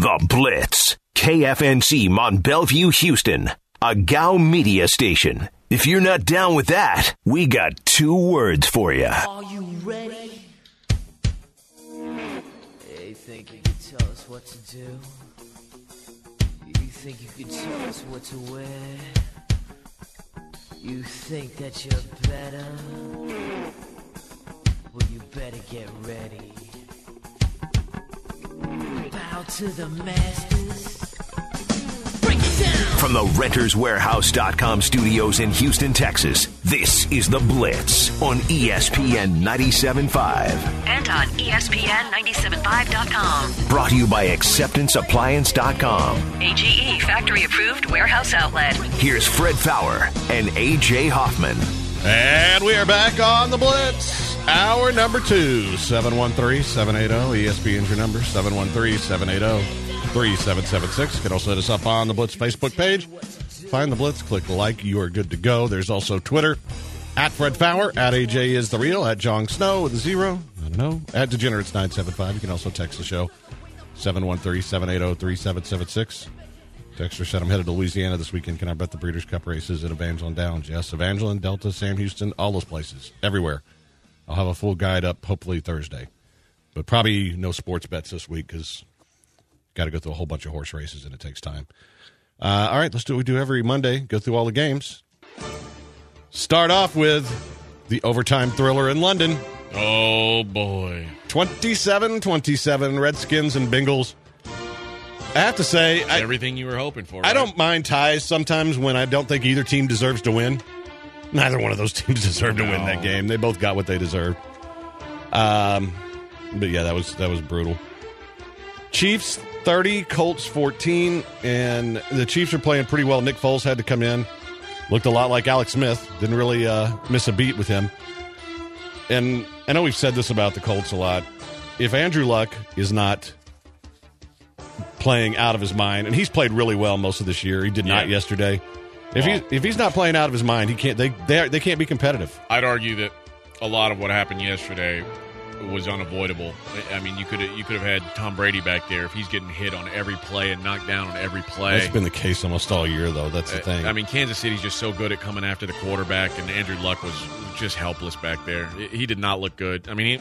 The Blitz. KFNC Mont Bellevue, Houston. A GOW media station. If you're not down with that, we got 2 words for you. Are you ready? Hey, think you can tell us what to do? You think you can tell us what to wear? You think that you're better? Well, you better get ready. Bow to the masters. Break it down! From the RentersWarehouse.com studios in Houston, Texas, this is The Blitz on ESPN 97.5. And on ESPN975.com. Brought to you by AcceptanceAppliance.com. AGE factory-approved warehouse outlet. Here's Fred Fowler and A.J. Hoffman. And we are back on The Blitz. Hour number 2, 713-780. ESPN's your number, 713-780-3776. You can also hit us up on the Blitz Facebook page. Find the Blitz, click like, you are good to go. There's also Twitter, at Fred Fowler, at AJ is the real, at Jong Snow with a 0, I don't know, at Degenerates975. You can also text the show, 713-780-3776. Texter said, I'm headed to Louisiana this weekend. Can I bet the Breeders' Cup races at Evangeline Downs? Yes, Evangeline, Delta, Sam Houston, all those places, everywhere. I'll have a full guide up hopefully Thursday. But probably no sports bets this week because got to go through a whole bunch of horse races and it takes time. All right, let's do what we do every Monday. Go through all the games. Start off with the overtime thriller in London. Oh, boy. 27-27, Redskins and Bengals. I have to say, everything you were hoping for. I don't mind ties sometimes when I don't think either team deserves to win. Neither one of those teams deserved to win that game. They both got what they deserved. But yeah, that was brutal. Chiefs 30, Colts 14, and the Chiefs are playing pretty well. Nick Foles had to come in. Looked a lot like Alex Smith. Didn't really miss a beat with him. And I know we've said this about the Colts a lot. If Andrew Luck is not playing out of his mind, and he's played really well most of this year. He did not yesterday. If he's not playing out of his mind, he can't. They can't be competitive. I'd argue that a lot of what happened yesterday was unavoidable. I mean, you could have had Tom Brady back there if he's getting hit on every play and knocked down on every play. That's been the case almost all year, though. That's the thing. I mean, Kansas City's just so good at coming after the quarterback, and Andrew Luck was just helpless back there. He did not look good. I mean,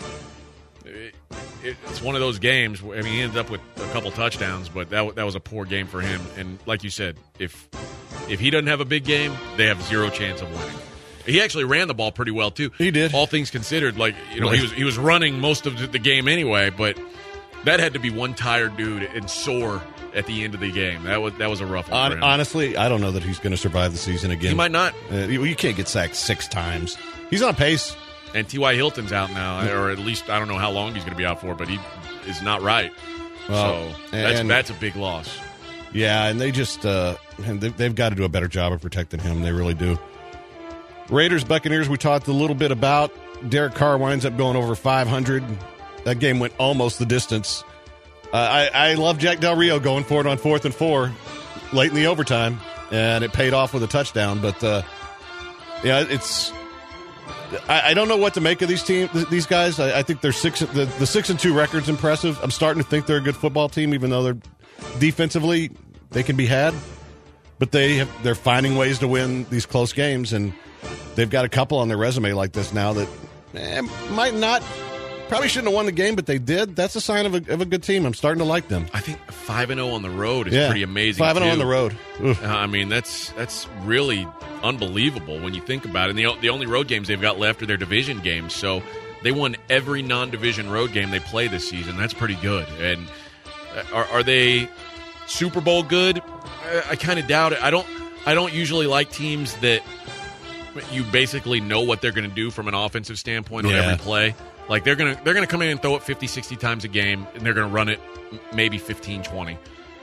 it's one of those games. I mean, he ended up with a couple touchdowns, but that was a poor game for him. And like you said, if he doesn't have a big game, they have zero chance of winning. He actually ran the ball pretty well too. He did. All things considered, he was running most of the game anyway. But that had to be one tired dude and sore at the end of the game. That was a rough one for him. Honestly, I don't know that he's going to survive the season again. He might not. You can't get sacked 6 times. He's on pace. And T.Y. Hilton's out now, or at least I don't know how long he's going to be out for, but he is not right. Well, so that's a big loss. Yeah, and they just they've got to do a better job of protecting him. They really do. Raiders, Buccaneers, we talked a little bit about. Derek Carr winds up going over 500. That game went almost the distance. I love Jack Del Rio going for it on 4th and 4 late in the overtime, and it paid off with a touchdown. But, it's – I don't know what to make of these guys. I think they're the 6-2 record's impressive. I'm starting to think they're a good football team, even though they're defensively they can be had. But they're finding ways to win these close games, and they've got a couple on their resume like this now that probably shouldn't have won the game, but they did. That's a sign of a good team. I'm starting to like them. I think 5-0 on the road is pretty amazing. 5-0 on the road. I mean, that's really unbelievable when you think about it. And the only road games they've got left are their division games. So they won every non-division road game they play this season. That's pretty good. And are they Super Bowl good? I kind of doubt it. I don't usually like teams that you basically know what they're going to do from an offensive standpoint on every play. Like they're gonna come in and throw it 50, 60 times a game, and they're gonna run it maybe 15, 20.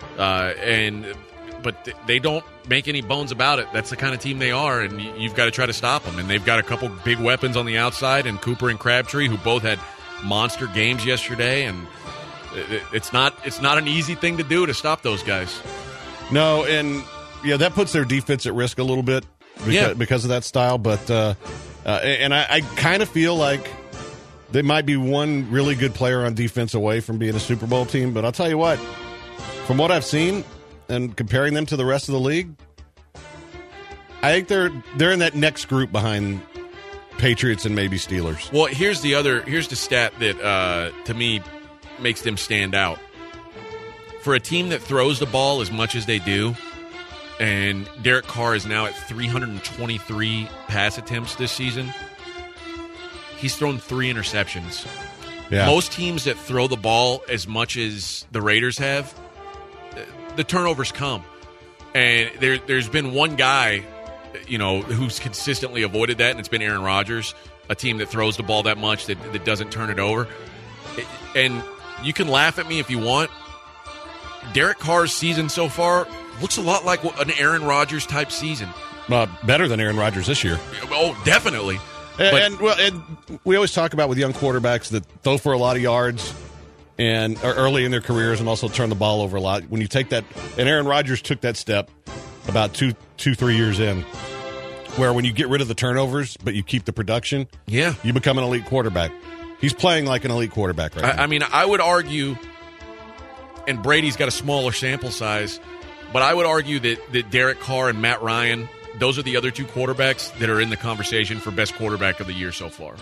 But they don't make any bones about it. That's the kind of team they are, and you've got to try to stop them. And they've got a couple big weapons on the outside, and Cooper and Crabtree, who both had monster games yesterday. And it's not an easy thing to do to stop those guys. No, and that puts their defense at risk a little bit because of that style. But and I kind of feel like they might be one really good player on defense away from being a Super Bowl team. But I'll tell you what, from what I've seen and comparing them to the rest of the league, I think they're in that next group behind Patriots and maybe Steelers. Well, here's the stat that to me makes them stand out. For a team that throws the ball as much as they do, and Derek Carr is now at 323 pass attempts this season, he's thrown 3 interceptions. Yeah. Most teams that throw the ball as much as the Raiders have, the turnovers come. And there's been one guy, who's consistently avoided that, and it's been Aaron Rodgers, a team that throws the ball that much that doesn't turn it over. And you can laugh at me if you want. Derek Carr's season so far looks a lot like an Aaron Rodgers type season. Better than Aaron Rodgers this year. Oh, definitely. And we always talk about with young quarterbacks that throw for a lot of yards and are early in their careers and also turn the ball over a lot. When you take that, and Aaron Rodgers took that step about 3 years in, where when you get rid of the turnovers but you keep the production, yeah, you become an elite quarterback. He's playing like an elite quarterback right now. I mean, I would argue, and Brady's got a smaller sample size, but I would argue that Derek Carr and Matt Ryan, those are the other 2 quarterbacks that are in the conversation for best quarterback of the year so far.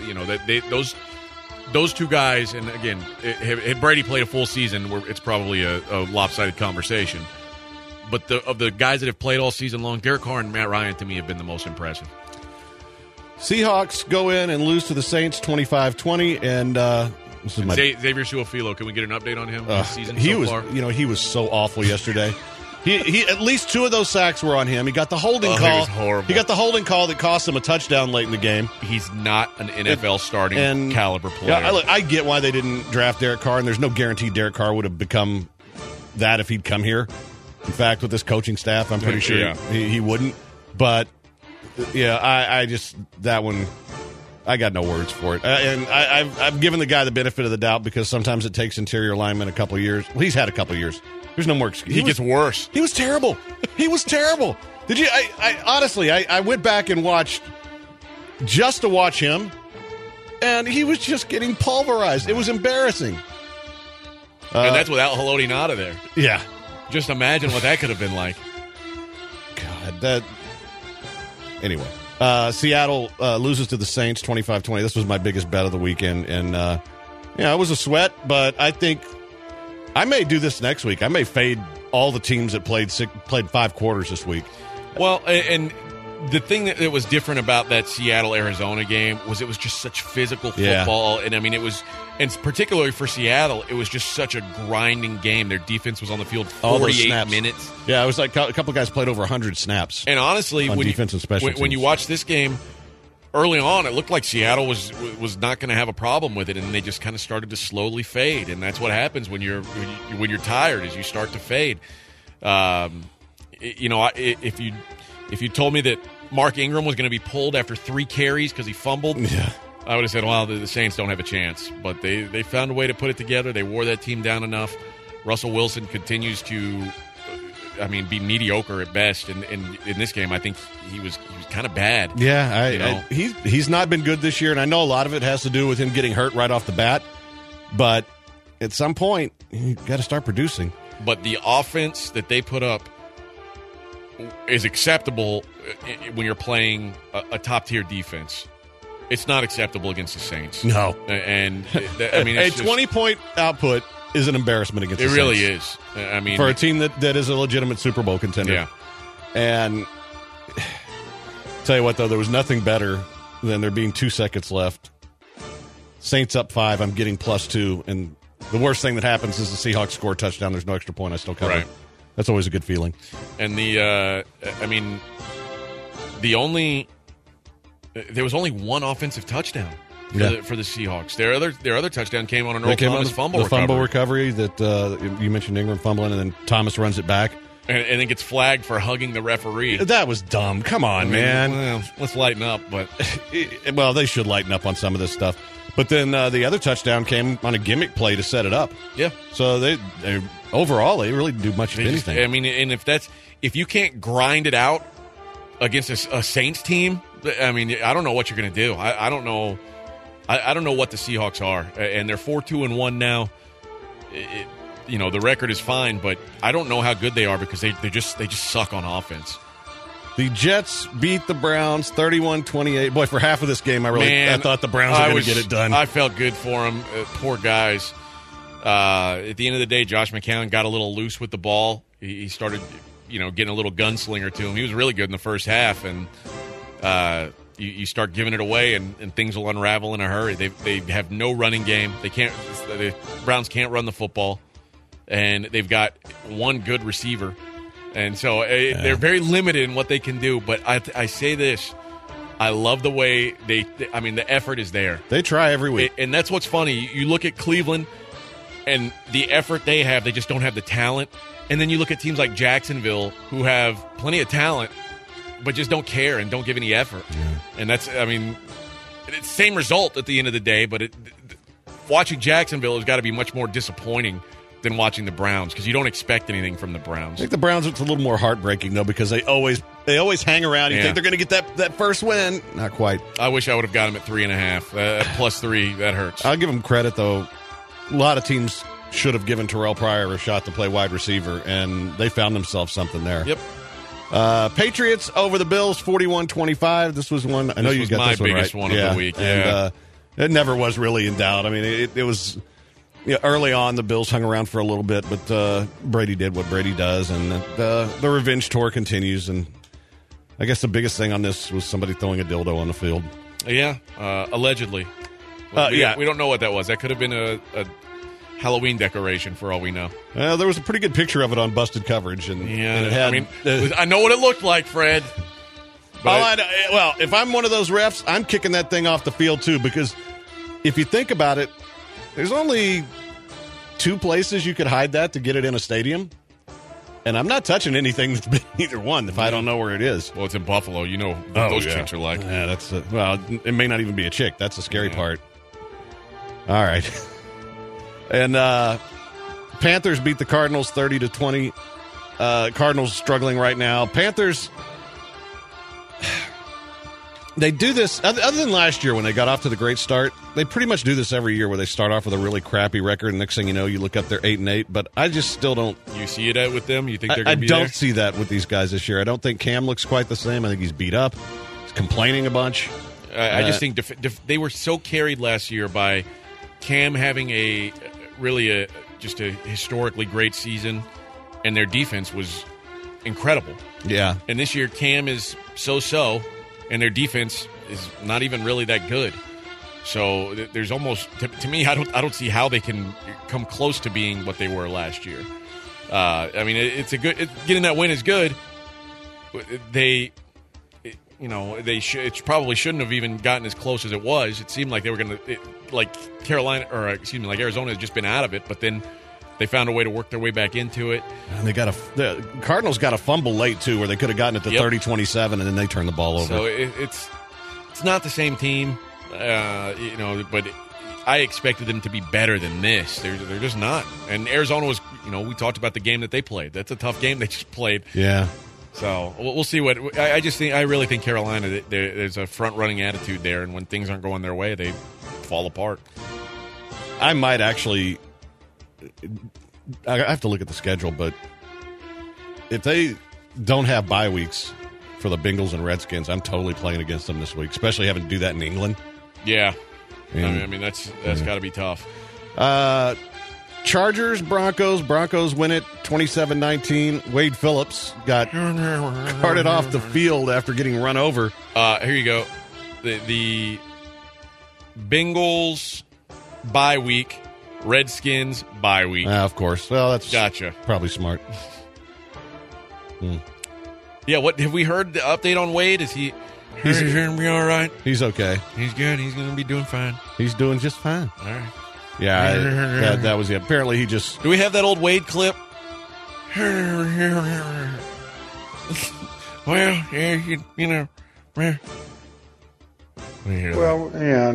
Those 2 guys, and again, had Brady played a full season, it's probably a lopsided conversation. But of the guys that have played all season long, Derek Carr and Matt Ryan, to me, have been the most impressive. Seahawks go in and lose to the Saints 25-20, and this is Xavier Su'a-Filo, can we get an update on him this season so far? He was so awful yesterday. He at least 2 of those sacks were on him. He got the holding call. He was horrible. He got the holding call that cost him a touchdown late in the game. He's not an NFL starting caliber player. Yeah, I get why they didn't draft Derek Carr, and there's no guarantee Derek Carr would have become that if he'd come here. In fact, with this coaching staff, I'm pretty sure he wouldn't. But, yeah, I just – that one – I got no words for it. And I've given the guy the benefit of the doubt because sometimes it takes interior linemen a couple of years. Well, he's had a couple of years. There's no more excuse. He gets worse. He was terrible. He was terrible. Did you? Honestly, I went back and watched just to watch him, and he was just getting pulverized. It was embarrassing. And that's without Haloti Ngata there. Yeah. Just imagine what that could have been like. God, Anyway, Seattle loses to the Saints 25-20. This was my biggest bet of the weekend, and it was a sweat, but I think I may do this next week. I may fade all the teams that played 5 quarters this week. Well, and the thing that was different about that Seattle-Arizona game was it was just such physical football. Yeah. And, I mean, it was – and particularly for Seattle, it was just such a grinding game. Their defense was on the field 48 minutes. Yeah, it was like a couple of guys played over 100 snaps. And honestly, on defense and special teams. When you watch this game – early on, it looked like Seattle was not going to have a problem with it, and they just kind of started to slowly fade. And that's what happens when you're tired, is you start to fade. If you told me that Mark Ingram was going to be pulled after 3 carries because he fumbled, I would have said, well, the Saints don't have a chance. But they found a way to put it together. They wore that team down enough. Russell Wilson continues to be mediocre at best. And in this game, I think he was kind of bad. Yeah, he's not been good this year, and I know a lot of it has to do with him getting hurt right off the bat. But at some point, you got to start producing. But the offense that they put up is acceptable when you're playing a top-tier defense. It's not acceptable against the Saints. No. And, a 20-point output is an embarrassment against the Saints. It really is. I mean, for a team that is a legitimate Super Bowl contender. Yeah. And tell you what, though, there was nothing better than there being 2 seconds left. Saints up 5. I'm getting +2. And the worst thing that happens is the Seahawks score a touchdown. There's no extra point. I still cover. Right. That's always a good feeling. And there was only 1 offensive touchdown for the Seahawks. Their other touchdown came on an Earl Thomas fumble recovery. Fumble recovery that you mentioned, Ingram fumbling, and then Thomas runs it back. And then gets flagged for hugging the referee. That was dumb. Come on, man. Well, let's lighten up. But well, they should lighten up on some of this stuff. But then the other touchdown came on a gimmick play to set it up. Yeah. So they overall, they really didn't do much of anything. And if you can't grind it out against a Saints team, I don't know what you're going to do. I don't know. I don't know what the Seahawks are, and they're 4-2-1 now. the record is fine, but I don't know how good they are because they just suck on offense. The Jets beat the Browns 31-28. Boy, for half of this game, I thought the Browns were going to get it done. I felt good for them. Poor guys. At the end of the day, Josh McCown got a little loose with the ball. He started, getting a little gunslinger to him. He was really good in the first half, and you start giving it away, and things will unravel in a hurry. They have no running game. The Browns can't run the football, and they've got one good receiver. And so they're very limited in what they can do. But I say this. I love the way the effort is there. They try every week. And that's what's funny. You look at Cleveland and the effort they have, they just don't have the talent. And then you look at teams like Jacksonville who have plenty of talent but just don't care and don't give any effort. Yeah. And it's the same result at the end of the day, but watching Jacksonville has got to be much more disappointing than watching the Browns because you don't expect anything from the Browns. I think the Browns, it's a little more heartbreaking, though, because they always hang around. You think they're going to get that first win. Not quite. I wish I would have got them at 3.5. Plus 3, that hurts. I'll give them credit, though. A lot of teams should have given Terrell Pryor a shot to play wide receiver, and they found themselves something there. Yep. Patriots over the Bills, 41-25. This was one. I know you got my this one biggest right. one of the week. And it never was really in doubt. I mean, it was. Early on, the Bills hung around for a little bit, but Brady did what Brady does, and the revenge tour continues. And I guess the biggest thing on this was somebody throwing a dildo on the field. Yeah, allegedly. We don't know what that was. That could have been a Halloween decoration for all we know. There was a pretty good picture of it on Busted Coverage, and it had. I know what it looked like, Fred. If I'm one of those refs, I'm kicking that thing off the field too, because if you think about it, there's only 2 places you could hide that to get it in a stadium. And I'm not touching anything that's been either one if I don't know where it is. Well, it's in Buffalo. You know what those chicks are like. Yeah, that's it may not even be a chick. That's the scary part. All right. And Panthers beat the Cardinals 30-20. Cardinals struggling right now. Panthers, they do this, other than last year when they got off to the great start, they pretty much do this every year where they start off with a really crappy record, and next thing you know, you look up, they're 8-8, but I just still don't. You see it with them? You think they're going to be there? I don't see that with these guys this year. I don't think Cam looks quite the same. I think he's beat up. He's complaining a bunch. I just think they were so carried last year by Cam having just a historically great season, and their defense was incredible. Yeah. And this year, Cam is so-so, and their defense is not even really that good. So there's almost, to me, I don't see how they can come close to being what they were last year. Getting that win is good. They probably shouldn't have even gotten as close as it was. It seemed like they were going to, like Arizona has just been out of it, but then they found a way to work their way back into it. And the Cardinals got a fumble late, too, where they could have gotten it to 30-27, and then they turned the ball over. So it's not the same team, but I expected them to be better than this. They're just not. And Arizona was, we talked about the game that they played. That's a tough game they just played. Yeah. So we'll see what I really think Carolina, there's a front-running attitude there, and when things aren't going their way, they fall apart. I might actually – I have to look at the schedule, but if they don't have bye weeks for the Bengals and Redskins, I'm totally playing against them this week, especially having to do that in England. Yeah. That's got to be tough. Chargers, Broncos win it 27-19. Wade Phillips got carted off the field after getting run over. Here you go. The Bengals bye week, Redskins bye week. Of course. Well, that's gotcha. Probably smart. Yeah, what have we heard the update on Wade? Is he's going to be all right? He's okay. He's good. He's going to be doing fine. He's doing just fine. All right. Yeah, that was it. Apparently he just... Do we have that old Wade clip? Well, yeah, well... Well, yeah,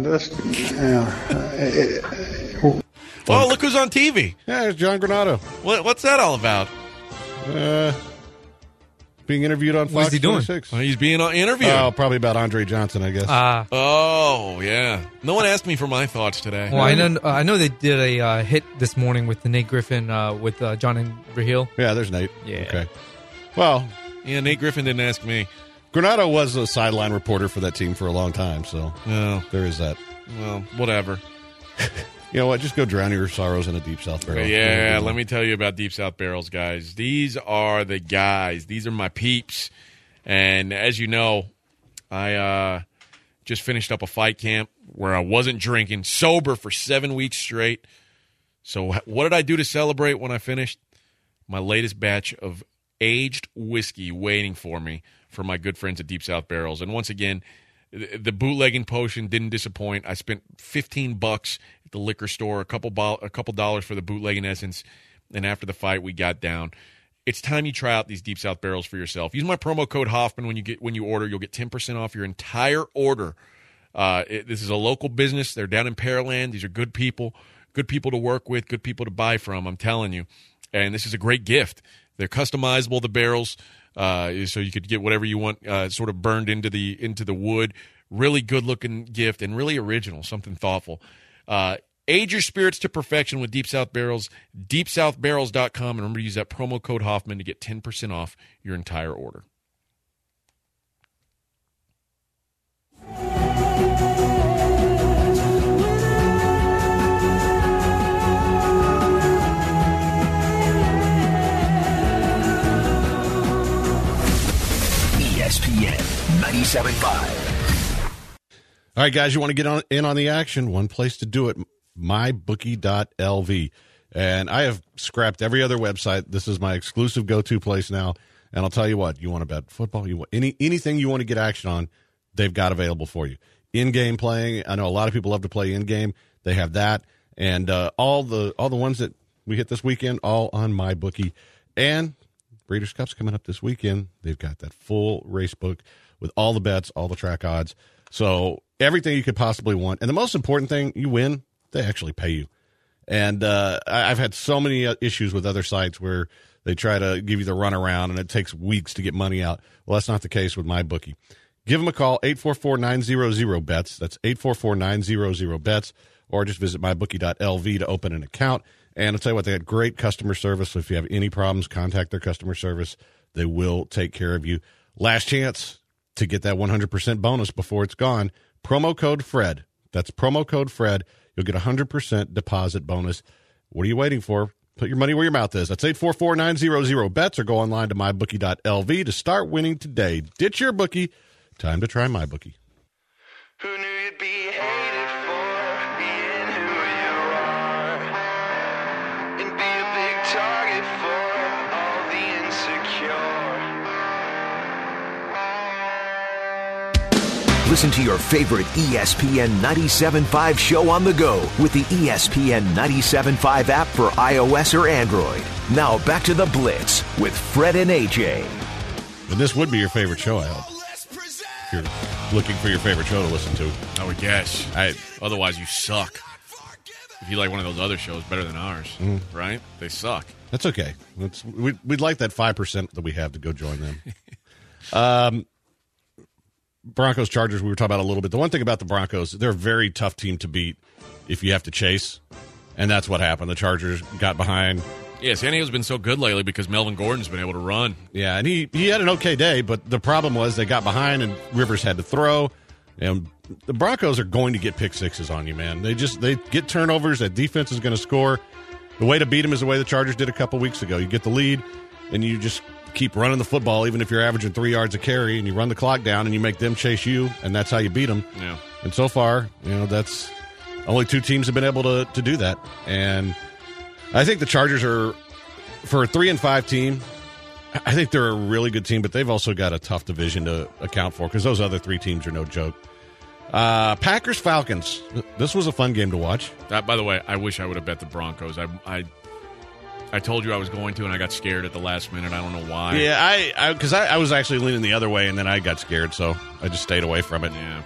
well, look who's on TV. Yeah, it's John Granado. What's that all about? being interviewed on Fox What is he doing? 26. He's being interviewed. Oh, probably about Andre Johnson, I guess. Oh, yeah. No one asked me for my thoughts today. Well, I know they did a hit this morning with the Nate Griffin with John and Raheel. Yeah, there's Nate. Yeah. Okay. Well, Yeah, Nate Griffin didn't ask me. Granado was a sideline reporter for that team for a long time, so Oh, there is that. well, whatever. You know what? Just go drown your sorrows in a deep South barrel. Yeah, let me tell you about Deep South Barrels, guys. These are the guys. These are my peeps. And as you know, I just finished up a fight camp where I wasn't drinking, sober for 7 weeks straight. So what did I do to celebrate when I finished? My latest batch of aged whiskey waiting for me for my good friends at Deep South Barrels. And once again, the bootlegging potion didn't disappoint. I spent $15 at the liquor store, a couple dollars for the bootlegging essence, and after the fight, we got down. It's time you try out these Deep South Barrels for yourself. Use my promo code Hoffman when you order. You'll get 10% off your entire order. This is a local business. They're down in Pearland. These are good people to work with, good people to buy from. I'm telling you, and this is a great gift. They're customizable, the barrels. So you could get whatever you want sort of burned into the wood. Really good-looking gift and really original, something thoughtful. Age your spirits to perfection with Deep South Barrels, deepsouthbarrels.com. And remember to use that promo code Hoffman to get 10% off your entire order. ESPN 97.5. All right, guys, you want to get in on the action? One place to do it, mybookie.lv. And I have scrapped every other website. This is my exclusive go-to place now. And I'll tell you what, you want to bet football, you want anything you want to get action on, they've got available for you. In-game playing, I know a lot of people love to play in-game. They have that. And all the ones that we hit this weekend, all on MyBookie. And Breeders' Cup's coming up this weekend. They've got that full race book with all the bets, all the track odds. So everything you could possibly want. And the most important thing, you win, they actually pay you. And I've had so many issues with other sites where they try to give you the runaround and it takes weeks to get money out. Well, that's not the case with MyBookie. Give them a call, 844-900-BETS. That's 844-900-BETS. Or just visit mybookie.lv to open an account. And I'll tell you what, they had great customer service. So if you have any problems, contact their customer service. They will take care of you. Last chance to get that 100% bonus before it's gone. Promo code FRED. That's promo code FRED. You'll get a 100% deposit bonus. What are you waiting for? Put your money where your mouth is. That's 844-900-BETS or go online to mybookie.lv to start winning today. Ditch your bookie. Time to try MyBookie. Who knew you'd be hated for being who you are and be a big target for all the insecure? Listen to your favorite ESPN 97.5 show on the go with the ESPN 97.5 app for iOS or Android. Now back to the Blitz with Fred and AJ. And this would be your favorite show, I hope. If you're looking for your favorite show to listen to. I would guess. Otherwise, you suck. If you like one of those other shows better than ours, right? They suck. That's okay. We'd like that 5% that we have to go join them. Broncos, Chargers, we were talking about a little bit. The one thing about the Broncos, they're a very tough team to beat if you have to chase. And that's what happened. The Chargers got behind. Yeah, San Diego's been so good lately because Melvin Gordon's been able to run. Yeah, and he had an okay day, but the problem was they got behind and Rivers had to throw. And the Broncos are going to get pick sixes on you, man. They get turnovers. That defense is going to score. The way to beat them is the way the Chargers did a couple weeks ago. You get the lead, and you just keep running the football, even if you're averaging 3 yards a carry, and you run the clock down, and you make them chase you, and that's how you beat them. Yeah. And so far, that's only two teams have been able to do that. And I think the Chargers are, for a 3-5 team, I think they're a really good team, but they've also got a tough division to account for because those other three teams are no joke. Packers, Falcons. This was a fun game to watch. By the way, I wish I would have bet the Broncos. I told you I was going to, and I got scared at the last minute. I don't know why. Yeah, because I was actually leaning the other way, and then I got scared, so I just stayed away from it. Yeah.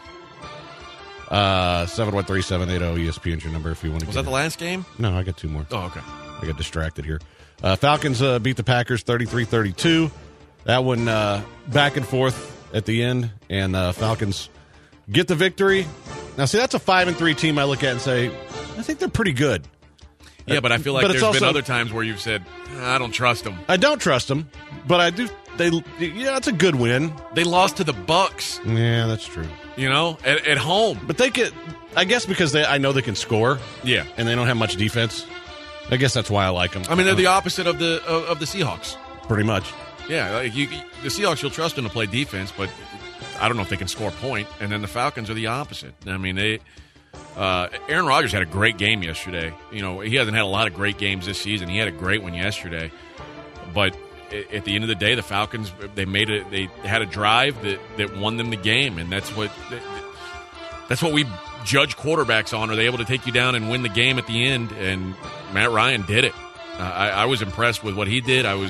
713-780 ESPN is your number if you want to. Was that the last game? No, I got two more. Oh, okay. I got distracted here. Falcons beat the Packers 33-32. That one back and forth at the end, and Falcons get the victory. Now, see, that's a 5-3 team I look at and say, I think they're pretty good. Yeah, but I feel like But it's there's been also- other times where you've said, I don't trust them. I don't trust them, but I do. It's a good win. They lost to the Bucks, Yeah, that's true. at home. But they get, I guess, because I know they can score. Yeah. And they don't have much defense. I guess that's why I like them. I mean, they're the opposite of the Seahawks. pretty much. Yeah, like the Seahawks, you'll trust them to play defense, but I don't know if they can score a point. And then the Falcons are the opposite. I mean, Aaron Rodgers had a great game yesterday. He hasn't had a lot of great games this season. He had a great one yesterday. But at the end of the day, the Falcons, they had a drive that won them the game, and that's what we judge quarterbacks on. Are they able to take you down and win the game at the end? And Matt Ryan did it. I was impressed with what he did. I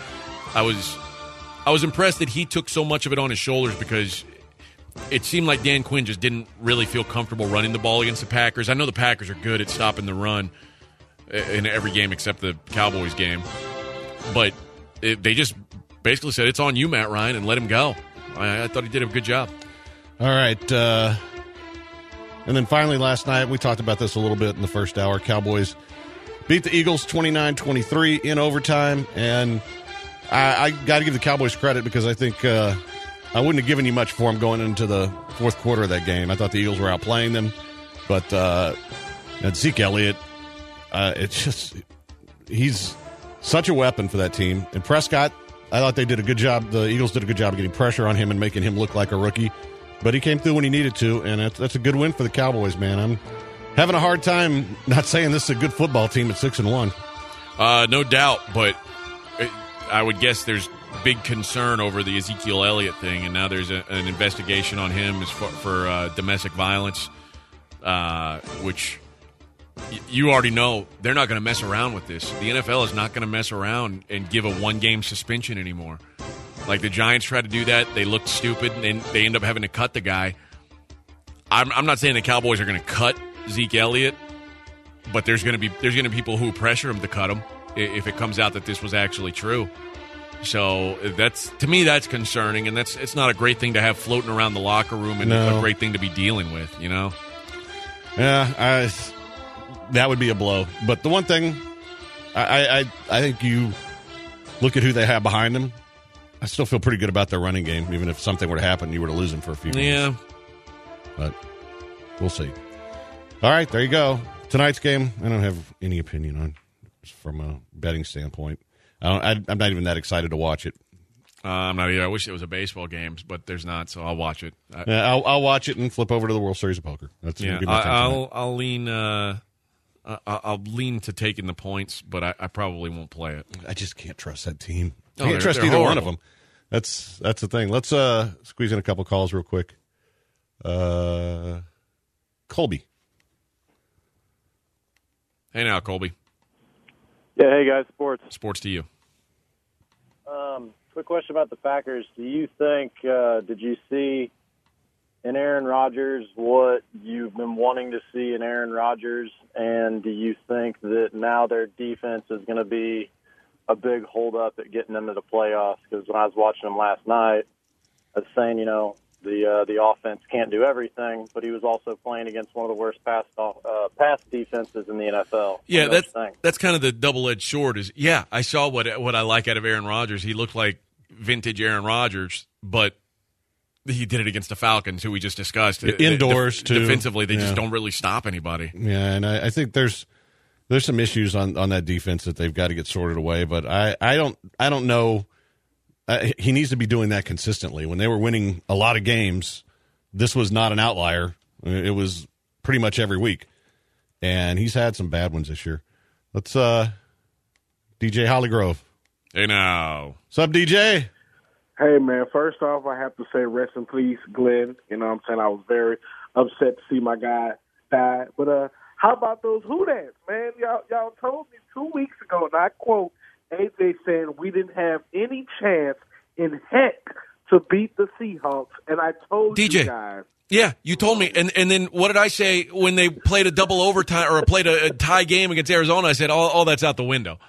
was impressed that he took so much of it on his shoulders, because it seemed like Dan Quinn just didn't really feel comfortable running the ball against the Packers. I know the Packers are good at stopping the run in every game except the Cowboys game. But they just basically said, it's on you, Matt Ryan, and let him go. I thought he did a good job. All right. And then finally last night, we talked about this a little bit in the first hour. Cowboys beat the Eagles 29-23 in overtime. And I got to give the Cowboys credit, because I think I wouldn't have given you much for them going into the fourth quarter of that game. I thought the Eagles were outplaying them. But Zeke Elliott, he's such a weapon for that team. And Prescott, I thought they did a good job. The Eagles did a good job of getting pressure on him and making him look like a rookie. But he came through when he needed to, and that's a good win for the Cowboys, man. I'm having a hard time not saying this is a good football team at 6-1. No doubt, but I would guess there's big concern over the Ezekiel Elliott thing, and now there's an investigation on him for domestic violence, which you already know they're not going to mess around with this. The NFL is not going to mess around and give a one-game suspension anymore. Like the Giants tried to do that. They looked stupid, and they end up having to cut the guy. I'm not saying the Cowboys are going to cut Zeke Elliott, but there's going to be people who pressure him to cut him if it comes out that this was actually true. So to me that's concerning, and it's not a great thing to have floating around the locker room, and a great thing to be dealing with. Yeah, that would be a blow. But the one thing, I think you look at who they have behind them. I still feel pretty good about their running game, even if something were to happen, you were to lose them for a few minutes. Yeah. But we'll see. All right, there you go. Tonight's game, I don't have any opinion on from a betting standpoint. I'm not even that excited to watch it. I'm not either. I wish it was a baseball game, but there's not, so I'll watch it. I'll watch it and flip over to the World Series of Poker. That's gonna be my time tonight. I'll lean. I'll lean to taking the points, but I probably won't play it. I just can't trust that team. Oh, I can't trust they're either one horrible. of them. That's the thing. Let's squeeze in a couple calls real quick. Colby. Hey now, Colby. Yeah, hey guys, sports. Sports to you. Quick question about the Packers. Do you think, did you see in Aaron Rodgers what you've been wanting to see in Aaron Rodgers? And do you think that now their defense is going to be a big holdup at getting them to the playoffs? Because when I was watching them last night, I was saying, the offense can't do everything, but he was also playing against one of the worst pass defenses in the NFL. Yeah, that's kind of the double-edged sword. I saw what I like out of Aaron Rodgers. He looked like vintage Aaron Rodgers, but he did it against the Falcons, who we just discussed. Indoors, too. Defensively, they just don't really stop anybody. Yeah, and I think there's some issues on that defense that they've got to get sorted away. But I don't know. He needs to be doing that consistently. When they were winning a lot of games, this was not an outlier. It was pretty much every week. And he's had some bad ones this year. Let's DJ Hollygrove. Hey now. What's up, DJ? Hey, man, first off, I have to say rest in peace, Glenn. You know what I'm saying? I was very upset to see my guy die. But how about those Hootans, man? Y'all told me 2 weeks ago, and I quote, AJ saying we didn't have any chance in heck to beat the Seahawks, and I told DJ, you guys. Yeah, you told me. And then what did I say when they played a double overtime or played a tie game against Arizona? I said, all that's out the window.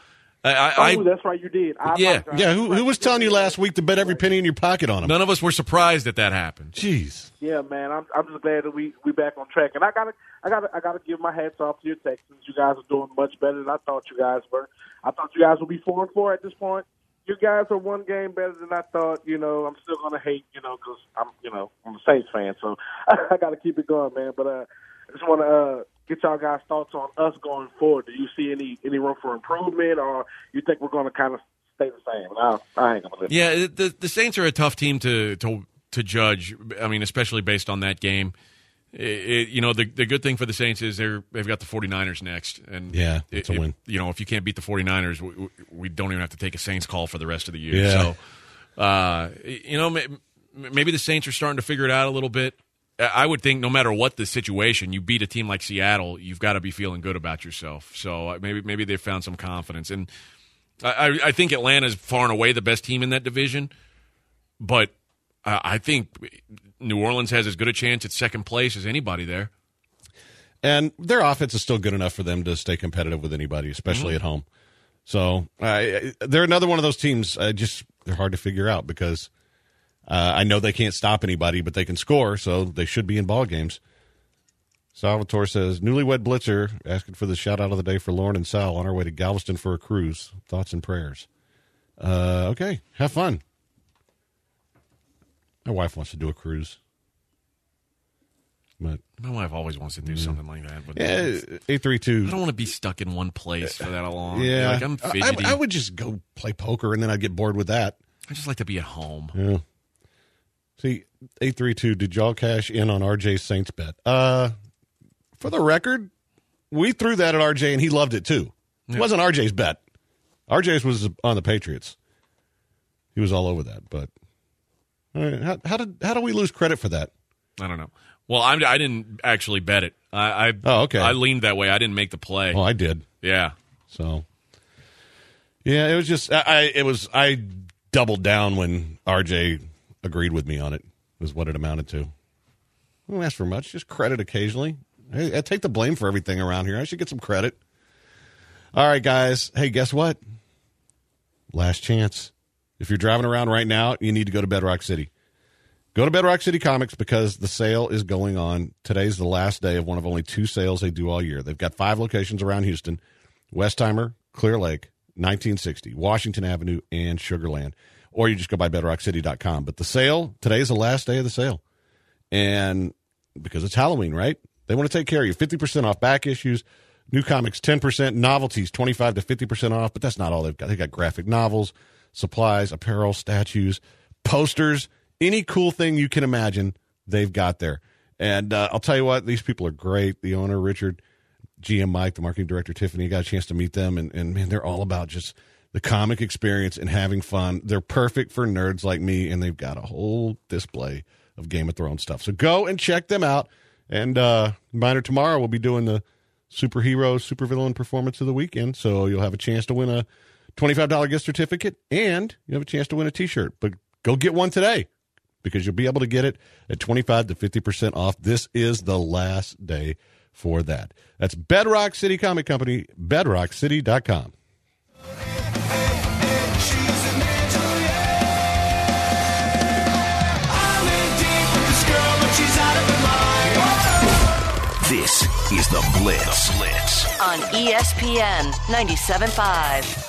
That's right, you did. Yeah. Who was telling you last week to bet every penny in your pocket on them? None of us were surprised that happened. Jeez. Yeah, man. I'm just glad that we back on track, and I gotta give my hats off to your Texans. You guys are doing much better than I thought you guys were. I thought you guys would be 4-4 at this point. You guys are one game better than I thought. I'm still gonna hate, because I'm a Saints fan, so I got to keep it going, man. But I just want to get y'all guys' thoughts on us going forward. Do you see any room for improvement, or you think we're going to kind of stay the same? I ain't gonna listen. Yeah, the Saints are a tough team to judge. I mean, especially based on that game. The good thing for the Saints is they've got the 49ers next. And yeah, it's a win. If you can't beat the 49ers, we don't even have to take a Saints call for the rest of the year. Yeah. So, maybe the Saints are starting to figure it out a little bit. I would think no matter what the situation, you beat a team like Seattle, you've got to be feeling good about yourself. So maybe they've found some confidence. And I think Atlanta's far and away the best team in that division. But I think New Orleans has as good a chance at second place as anybody there. And their offense is still good enough for them to stay competitive with anybody, especially at home. So they're another one of those teams. They're hard to figure out because I know they can't stop anybody, but they can score, so they should be in ball games. Salvatore says, newlywed blitzer asking for the shout-out of the day for Lauren and Sal on our way to Galveston for a cruise. Thoughts and prayers. Okay, have fun. My wife wants to do a cruise. But my wife always wants to do something like that. But 832. I don't want to be stuck in one place for that long. Yeah. I'm fidgety. I would just go play poker, and then I'd get bored with that. I just like to be at home. Yeah. See, 832, did y'all cash in on RJ's Saints bet? For the record, we threw that at RJ, and he loved it too. It wasn't RJ's bet. RJ's was on the Patriots. He was all over that. But all right, how do we lose credit for that? I don't know. Well, I didn't actually bet it. Okay. I leaned that way. I didn't make the play. Oh, I did. Yeah. So, yeah, it was just I doubled down when RJ agreed with me on it. Was what it amounted to. I don't ask for much, just credit occasionally. I take the blame for everything around here. I should get some credit. All right, guys. Hey, guess what? Last chance. If you're driving around right now, you need to go to Bedrock City. Go to Bedrock City Comics because the sale is going on. Today's the last day of one of only 2 sales they do all year. They've got 5 locations around Houston: Westheimer, Clear Lake, 1960, Washington Avenue, and Sugar Land. Or you just go by bedrockcity.com. But the sale, today's the last day of the sale. And because it's Halloween, right? They want to take care of you. 50% off back issues, new comics 10%, novelties 25 to 50% off. But that's not all they've got. They've got graphic novels, supplies, apparel, statues, posters, any cool thing you can imagine, they've got there. And I'll tell you what, these people are great. The owner, Richard, GM Mike, the marketing director, Tiffany, you got a chance to meet them. And man, they're all about just the comic experience and having fun. They're perfect for nerds like me, and they've got a whole display of Game of Thrones stuff. So go and check them out. And reminder, tomorrow we'll be doing the superhero, supervillain performance of the weekend. So you'll have a chance to win a $25 gift certificate, and you have a chance to win a T-shirt. But go get one today, because you'll be able to get it at 25 to 50% off. This is the last day for that. That's Bedrock City Comic Company, bedrockcity.com. This is The Blitz. On ESPN 97.5.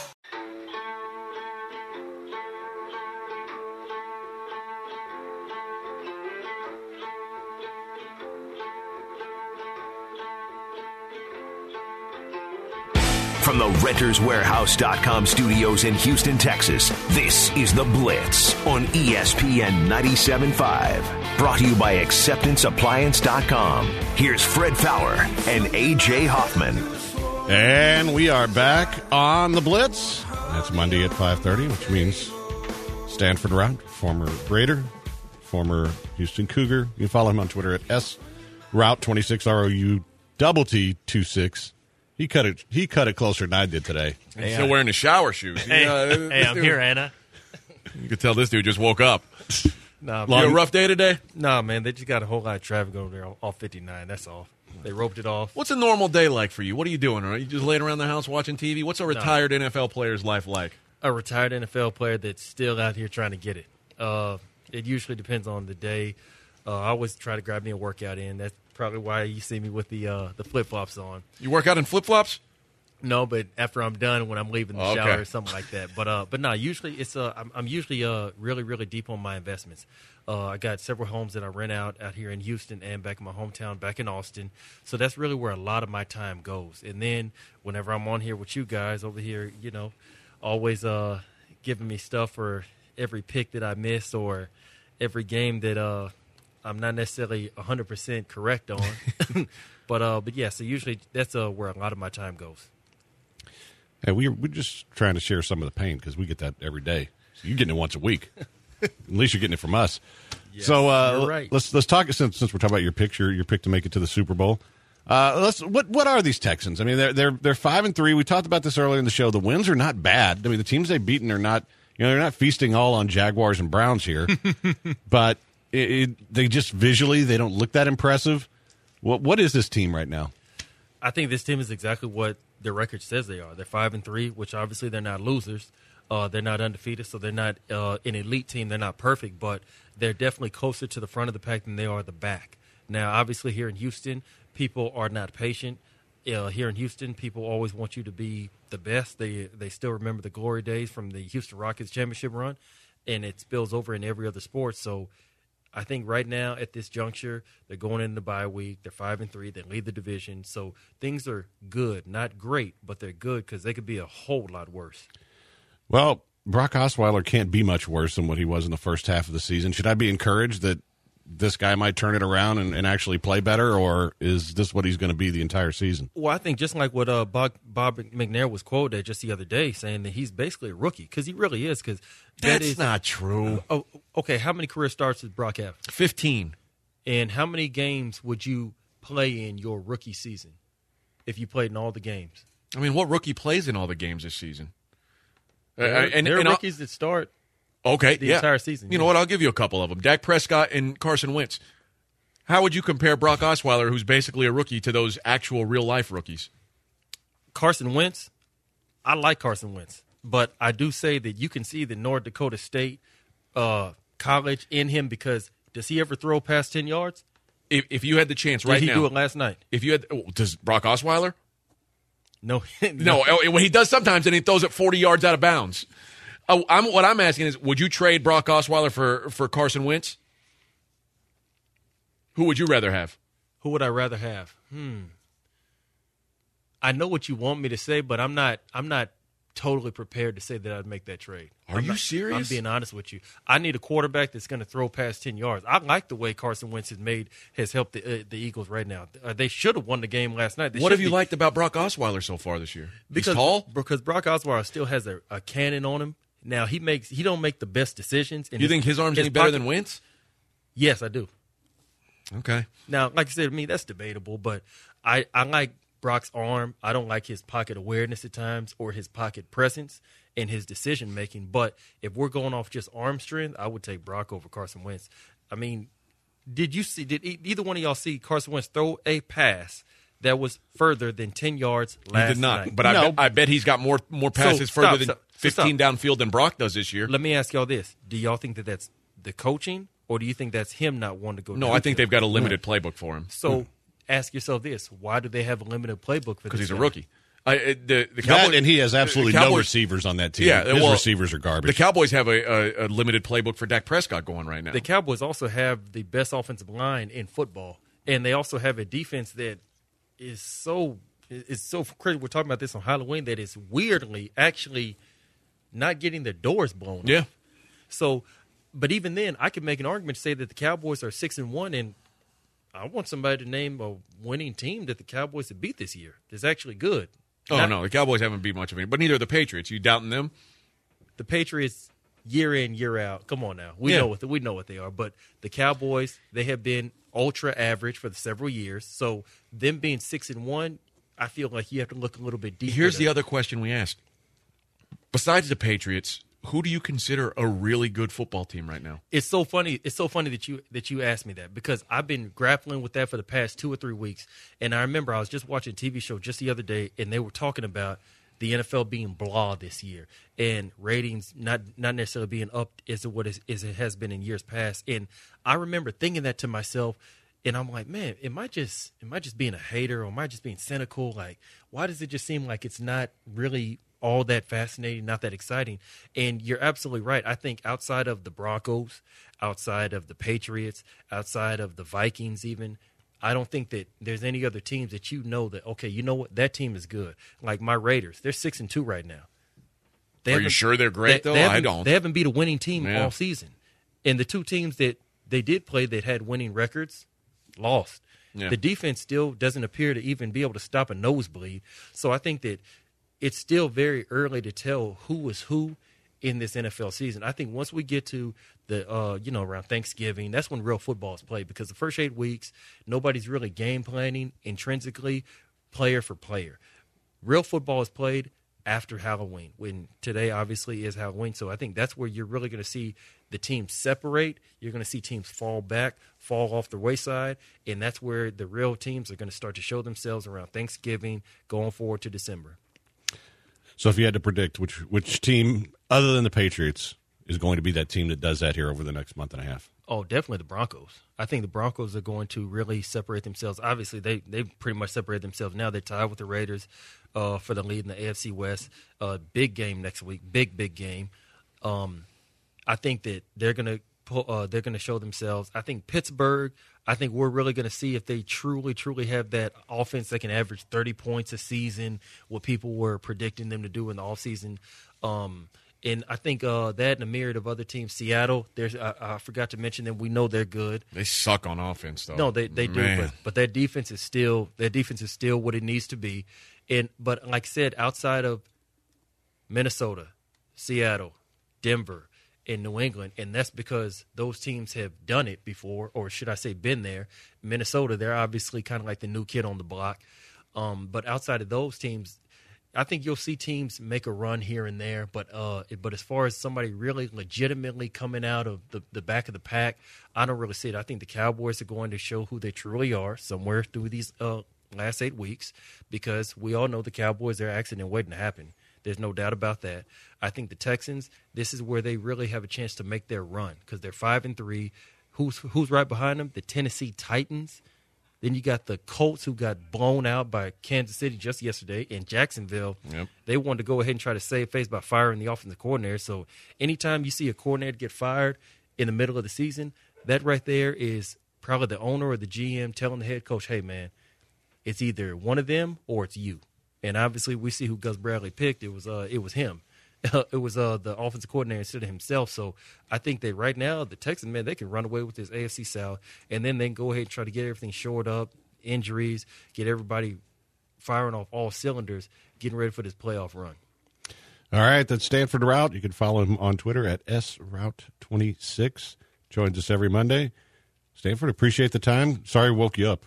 From the RentersWarehouse.com studios in Houston, Texas, this is The Blitz on ESPN 97.5. Brought to you by AcceptanceAppliance.com. Here's Fred Fowler and A.J. Hoffman. And we are back on The Blitz. That's Monday at 5:30, which means Stanford Route, former Raider, former Houston Cougar. You can follow him on Twitter at SRoute26, ROUTT26. He cut it closer than I did today. He's still wearing his shower shoes. Hey, I'm here, Anna. You could tell this dude just woke up. Nah, you had a rough day today? Nah, man, they just got a whole lot of traffic over there off 59. That's all. They roped it off. What's a normal day like for you? What are you doing? Are you just laying around the house watching TV? What's a retired NFL player's life like? A retired NFL player that's still out here trying to get it. It usually depends on the day. I always try to grab me a workout in. That's probably why you see me with the flip-flops on. You work out in flip-flops? No, but after I'm done, when I'm leaving the shower or something like that. But no, usually it's I'm usually really, really deep on my investments. I got several homes that I rent out here in Houston and back in my hometown, back in Austin. So that's really where a lot of my time goes. And then whenever I'm on here with you guys over here, always giving me stuff for every pick that I miss or every game that I'm not necessarily 100% correct on. But yeah, so usually that's where a lot of my time goes. Hey, we're just trying to share some of the pain because we get that every day. So you're getting it once a week. At least you're getting it from us. Yes, so you're right. let's talk since we're talking about your pick to make it to the Super Bowl. What are these Texans? I mean, they're 5-3. We talked about this earlier in the show. The wins are not bad. I mean, the teams they've beaten are not. They're not feasting all on Jaguars and Browns here, but they just visually they don't look that impressive. What is this team right now? I think this team is exactly what their record says they are. They're 5-3, which obviously they're not losers. They're not undefeated, so they're not an elite team. They're not perfect, but they're definitely closer to the front of the pack than they are the back. Now, obviously, here in Houston, people are not patient. Here in Houston, people always want you to be the best. They still remember the glory days from the Houston Rockets championship run, and it spills over in every other sport. So I think right now at this juncture, they're going into the bye week. They're 5-3. They lead the division. So things are good, not great, but they're good because they could be a whole lot worse. Well, Brock Osweiler can't be much worse than what he was in the first half of the season. Should I be encouraged that this guy might turn it around and actually play better, or is this what he's going to be the entire season? Well, I think just like what Bob McNair was quoted just the other day, saying that he's basically a rookie, because he really is. Because that's not true. Oh, okay. How many career starts does Brock have? 15. And how many games would you play in your rookie season if you played in all the games? I mean, what rookie plays in all the games this season? There are rookies that start the entire season. You know what? I'll give you a couple of them. Dak Prescott and Carson Wentz. How would you compare Brock Osweiler, who's basically a rookie, to those actual real-life rookies? Carson Wentz, I like Carson Wentz. But I do say that you can see the North Dakota State college in him, because does he ever throw past 10 yards? If you had the chance right now. Did he do it last night? Does Brock Osweiler? No. No, well, he does sometimes, and he throws it 40 yards out of bounds. What I'm asking is, would you trade Brock Osweiler for Carson Wentz? Who would you rather have? Who would I rather have? I know what you want me to say, but I'm not totally prepared to say that I'd make that trade. Are you serious? I'm being honest with you. I need a quarterback that's going to throw past 10 yards. I like the way Carson Wentz has helped the Eagles right now. They should have won the game last night. What have you liked about Brock Osweiler so far this year? He's tall? Because Brock Osweiler still has a cannon on him. Now, he don't make the best decisions. You think his arm's any better than Wentz? Yes, I do. Okay. Now, like I said, that's debatable, but I like Brock's arm. I don't like his pocket awareness at times or his pocket presence and his decision making. But if we're going off just arm strength, I would take Brock over Carson Wentz. I mean, did either one of y'all see Carson Wentz throw a pass that was further than 10 yards last He did not. night? But I bet he's got more passes further than 15 downfield than Brock does this year. Let me ask y'all this. Do y'all think that that's the coaching, or do you think that's him not wanting to go? No, I think they've got a limited playbook for him. So ask yourself this. Why do they have a limited playbook for this? Because he's a guy? rookie. The Cowboys, and he has absolutely no receivers on that team. Yeah, his receivers are garbage. The Cowboys have a limited playbook for Dak Prescott going right now. The Cowboys also have the best offensive line in football, and they also have a defense that is so crazy. We're talking about this on Halloween, that is weirdly actually not getting their doors blown off. Yeah. So, but even then, I could make an argument to say that the Cowboys are 6-1, and I want somebody to name a winning team that the Cowboys have beat this year that's actually good. No, the Cowboys haven't beat much of any, but neither are the Patriots. You doubting them? The Patriots, year in, year out. Come on now, we know what they are. But the Cowboys, they have been ultra average for several years. So them being 6-1, I feel like you have to look a little bit deeper. Here's the other question we asked. Besides the Patriots, who do you consider a really good football team right now? It's so funny. It's so funny that you asked me that, because I've been grappling with that for the past 2 or 3 weeks. And I remember I was just watching a TV show just the other day, and they were talking about the NFL being blah this year and ratings not necessarily being up as it has been in years past. And I remember thinking that to myself, and I'm like, man, am I just being a hater, or am I just being cynical? Like, why does it just seem like it's not really all that fascinating, not that exciting? And you're absolutely right. I think outside of the Broncos, outside of the Patriots, outside of the Vikings even, I don't think that there's any other teams that that, okay, you know what, that team is good. Like my Raiders, they're 6-2 right now. Are you sure they're great, though? I don't. They haven't beat a winning team all season. And the 2 teams that they did play that had winning records lost. Yeah. The defense still doesn't appear to even be able to stop a nosebleed. So I think that it's still very early to tell who is who in this NFL season. I think once we get to the around Thanksgiving, that's when real football is played, because the first 8 weeks nobody's really game planning intrinsically player for player. Real football is played after Halloween, when today obviously is Halloween. So I think that's where you're really going to see the teams separate. You're going to see teams fall off the wayside, and that's where the real teams are going to start to show themselves around Thanksgiving going forward to December. So if you had to predict which team, other than the Patriots, is going to be that team that does that here over the next month and a half? Oh, definitely the Broncos. I think the Broncos are going to really separate themselves. Obviously, they pretty much separate themselves now. They're tied with the Raiders for the lead in the AFC West. Big game next week. Big game. I think that they're going to show themselves. I think Pittsburgh, I think we're really going to see if they truly have that offense that can average 30 points a season, what people were predicting them to do in the offseason. And I think that and a myriad of other teams. Seattle, I forgot to mention them. We know they're good. They suck on offense, though. No, they do. But their defense is still what it needs to be. But like I said, outside of Minnesota, Seattle, Denver, and New England, and that's because those teams have done it before, or should I say been there. Minnesota, they're obviously kind of like the new kid on the block. But outside of those teams, I think you'll see teams make a run here and there, but as far as somebody really legitimately coming out of the back of the pack, I don't really see it. I think the Cowboys are going to show who they truly are somewhere through these last 8 weeks, because we all know the Cowboys are accident waiting to happen. There's no doubt about that. I think the Texans, this is where they really have a chance to make their run, because they're 5-3. Who's right behind them? The Tennessee Titans. Then you got the Colts, who got blown out by Kansas City just yesterday, and Jacksonville. Yep. They wanted to go ahead and try to save face by firing the offensive coordinator. So anytime you see a coordinator get fired in the middle of the season, that right there is probably the owner or the GM telling the head coach, hey, man, it's either one of them or it's you. And obviously we see who Gus Bradley picked. It was him. It was the offensive coordinator instead of himself. So I think that right now the Texans, man, they can run away with this AFC South, and then they can go ahead and try to get everything shored up, injuries, get everybody firing off all cylinders, getting ready for this playoff run. All right, that's Stanford Route. You can follow him on Twitter at sroute26. Joins us every Monday. Stanford, appreciate the time. Sorry we woke you up.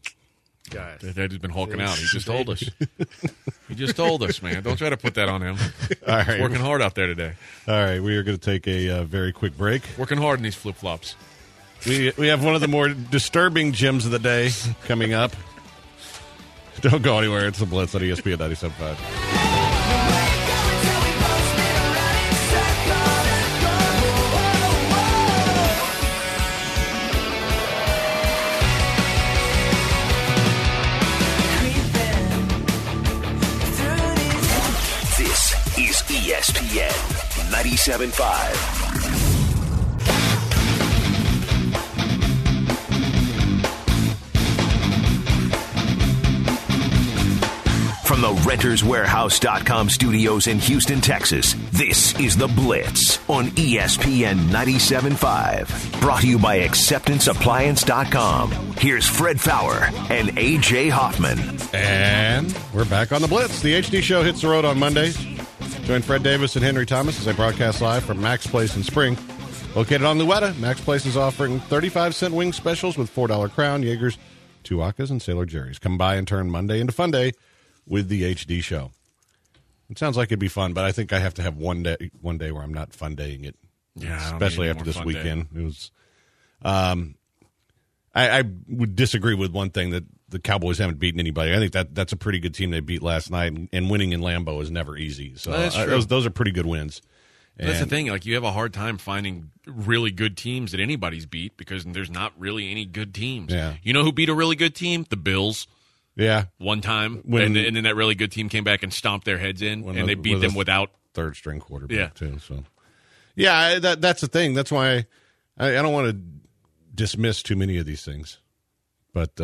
Guys, that has been hulking out. He just told us. He just told us, man. Don't try to put that on him. All right. He's working hard out there today. All right, we are going to take a very quick break. Working hard in these flip-flops. We have one of the more disturbing gems of the day coming up. Don't go anywhere. It's the Blitz on ESPN 97.5. ESPN 97.5. From the RentersWarehouse.com studios in Houston, Texas, this is The Blitz on ESPN 97.5. Brought to you by AcceptanceAppliance.com. Here's Fred Fowler and A.J. Hoffman. And we're back on The Blitz. The HD show hits the road on Mondays. Join Fred Davis and Henry Thomas as I broadcast live from Max Place in Spring. Located on Louetta, Max Place is offering 35-cent wing specials with $4 Crown, Jaegers, Tuacas, and Sailor Jerry's. Come by and turn Monday into Fun Day with the HD show. It sounds like it'd be fun, but I think I have to have one day where I'm not fun daying it. Yeah, I don't especially need after more this fun weekend. It was. I would disagree with one thing, that the Cowboys haven't beaten anybody. I think that's a pretty good team they beat last night, and winning in Lambeau is never easy. So That's true. Those are pretty good wins. That's the And- thing. Like, you have a hard time finding really good teams that anybody's beat because there's not really any good teams. Yeah. You know who beat a really good team? The Bills. Yeah. One time. When- and then that really good team came back and stomped their heads in, When and they the- beat with them a without. third string quarterback, Yeah. too. So, yeah, that's the thing. That's why I don't want to dismiss too many of these things. But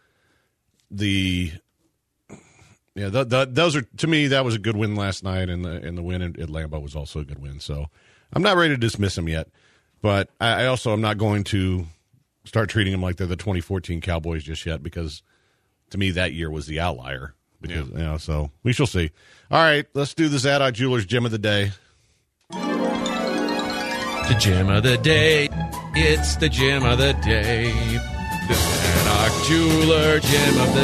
those are, to me, that was a good win last night, and the win at Lambeau was also a good win. So I'm not ready to dismiss them yet, but I also am not going to start treating them like they're the 2014 Cowboys just yet, because to me that year was the outlier. Because so we shall see. All right, let's do the Zadok Jewelers Gem of the Day. The gem of the day. It's the gem of the day. The Zadok Jeweler Gem of the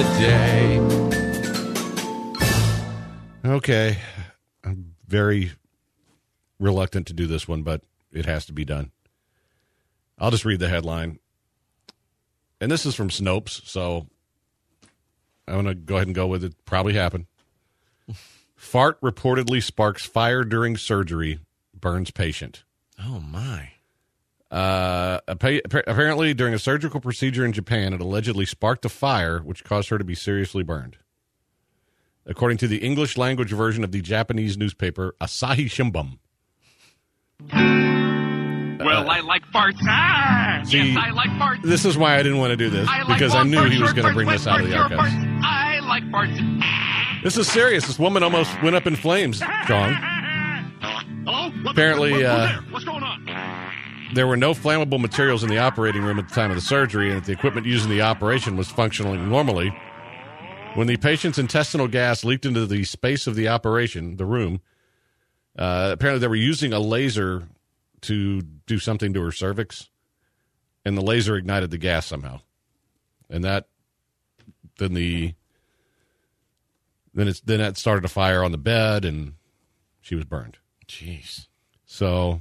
day. Okay. I'm very reluctant to do this one, but it has to be done. I'll just read the headline. And this is from Snopes, so I'm going to go ahead and go with it. Probably happened. Fart reportedly sparks fire during surgery, burns patient. Oh, my. Apparently, during a surgical procedure in Japan, it allegedly sparked a fire, which caused her to be seriously burned. According to the English language version of the Japanese newspaper Asahi Shimbun. Well, I like farts. See, Yes, I like farts. This is why I didn't want to do this, because I knew he was going to bring this out of the archives. I like farts. This is serious. This woman almost went up in flames, John. Hello? Apparently, Who's there? What's going on? there were no flammable materials in the operating room at the time of the surgery, and that the equipment used in the operation was functioning normally. When the patient's intestinal gas leaked into the space of the operation, the room, apparently they were using a laser to do something to her cervix, and the laser ignited the gas somehow. And that then that started a fire on the bed, and she was burned. Jeez. So,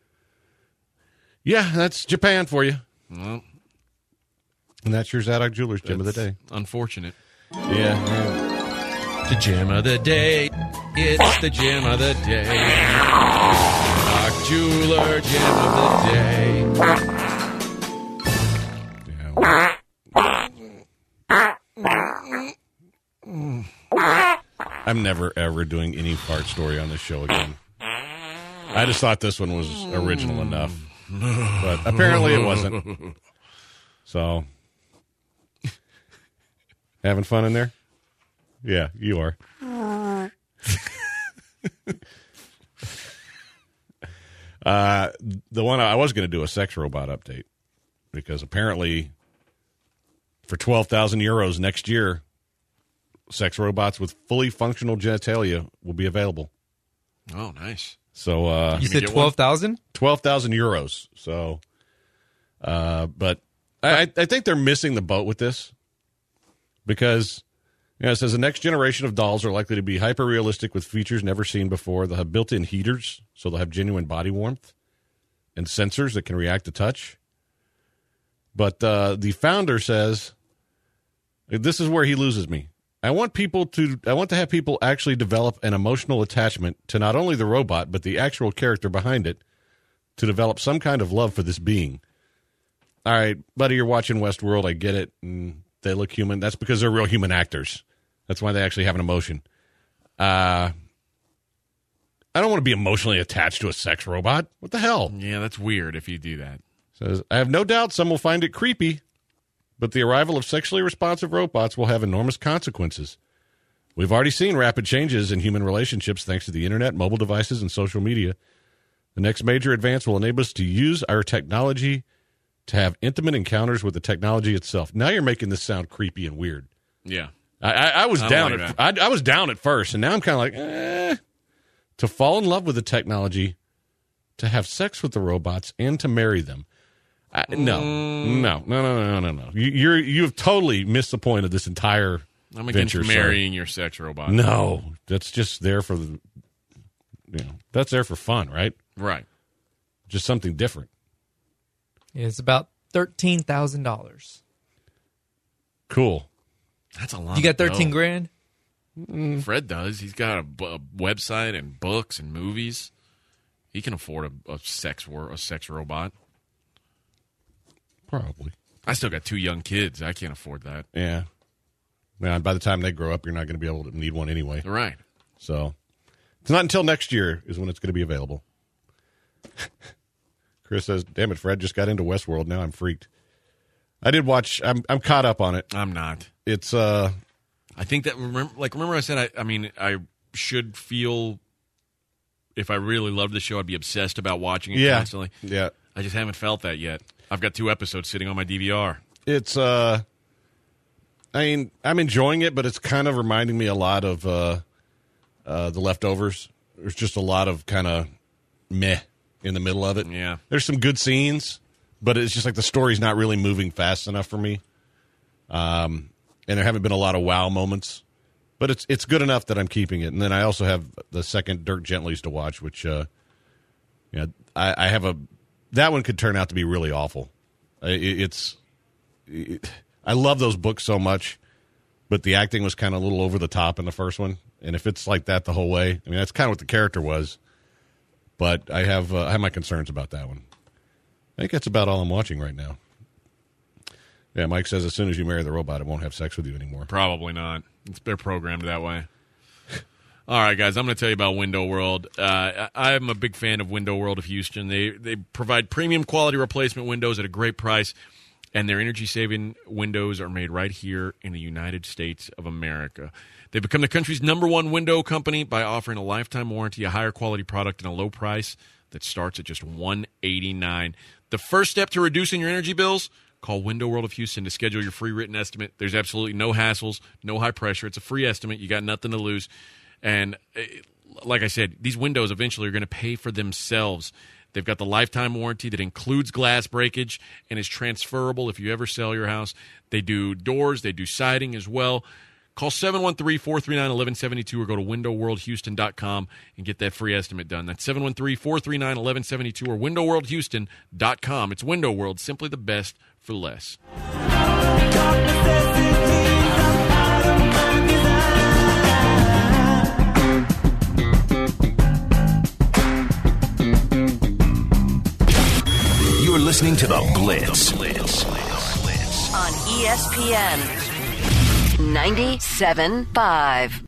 yeah, that's Japan for you. Well, and that's your Zadok Jewelers Gem of the Day. Unfortunate. Yeah. The gem of the day. It's the gem of the day. Zadok Jeweler Gem of the day. I'm never, ever doing any fart story on this show again. I just thought this one was original enough. But apparently it wasn't. So, having fun in there? Yeah, you are. The one I was going to do a sex robot update, because apparently for 12,000 euros next year, sex robots with fully functional genitalia will be available. Oh, nice. So you said 12,000? 12,000 euros. So, but I think they're missing the boat with this, because it says the next generation of dolls are likely to be hyper realistic with features never seen before. They'll have built-in heaters, so they'll have genuine body warmth, and sensors that can react to touch. But the founder says, this is where he loses me. I want to have people actually develop an emotional attachment to not only the robot, but the actual character behind it, to develop some kind of love for this being. All right, buddy, you're watching Westworld. I get it. And they look human. That's because they're real human actors. That's why they actually have an emotion. I don't want to be emotionally attached to a sex robot. What the hell? Yeah, that's weird if you do that. Says, I have no doubt some will find it creepy, but the arrival of sexually responsive robots will have enormous consequences. We've already seen rapid changes in human relationships thanks to the internet, mobile devices, and social media. The next major advance will enable us to use our technology to have intimate encounters with the technology itself. Now you're making this sound creepy and weird. Yeah. I was down like I was down at first, and now I'm kind of like, to fall in love with the technology, to have sex with the robots, and to marry them. No. You have totally missed the point of this entire I'm against venture, marrying your sex robot. No, that's just there for the, that's there for fun, right? Right. Just something different. Yeah, it's about $13,000. Cool. That's a lot. You got of 13 dough. grand? Fred does. He's got a website and books and movies. He can afford a sex robot. Probably. I still got 2 young kids. I can't afford that. Yeah. Man, by the time they grow up, you're not going to be able to need one anyway. Right. So it's not until next year is when it's going to be available. Chris says, "Damn it, Fred just got into Westworld. Now I'm freaked." I did watch. I'm caught up on it. I'm not. It's I think that remember I said I should feel, if I really loved the show, I'd be obsessed about watching it constantly. Yeah. I just haven't felt that yet. I've got 2 episodes sitting on my DVR. It's I mean, I'm enjoying it, but it's kind of reminding me a lot of The Leftovers. There's just a lot of kind of meh in the middle of it. Yeah. There's some good scenes, but it's just like the story's not really moving fast enough for me. And there haven't been a lot of wow moments. But it's good enough that I'm keeping it. And then I also have the second Dirk Gently's to watch, which I have that one could turn out to be really awful. I love those books so much, but the acting was kind of a little over the top in the first one. And if it's like that the whole way, I mean, that's kind of what the character was. But I have my concerns about that one. I think that's about all I'm watching right now. Yeah, Mike says as soon as you marry the robot, it won't have sex with you anymore. Probably not. They're programmed that way. All right, guys, I'm going to tell you about Window World. I'm a big fan of Window World of Houston. They provide premium quality replacement windows at a great price, and their energy-saving windows are made right here in the United States of America. They've become the country's #1 window company by offering a lifetime warranty, a higher quality product, and a low price that starts at just $189. The first step to reducing your energy bills? Call Window World of Houston to schedule your free written estimate. There's absolutely no hassles, no high pressure. It's a free estimate. You got nothing to lose. And like I said, these windows eventually are going to pay for themselves. They've got the lifetime warranty that includes glass breakage and is transferable if you ever sell your house. They do doors. They do siding as well. Call 713-439-1172 or go to windowworldhouston.com and get that free estimate done. That's 713-439-1172 or windowworldhouston.com. It's Window World, simply the best for less. You're listening to The Blitz. On ESPN 97.5.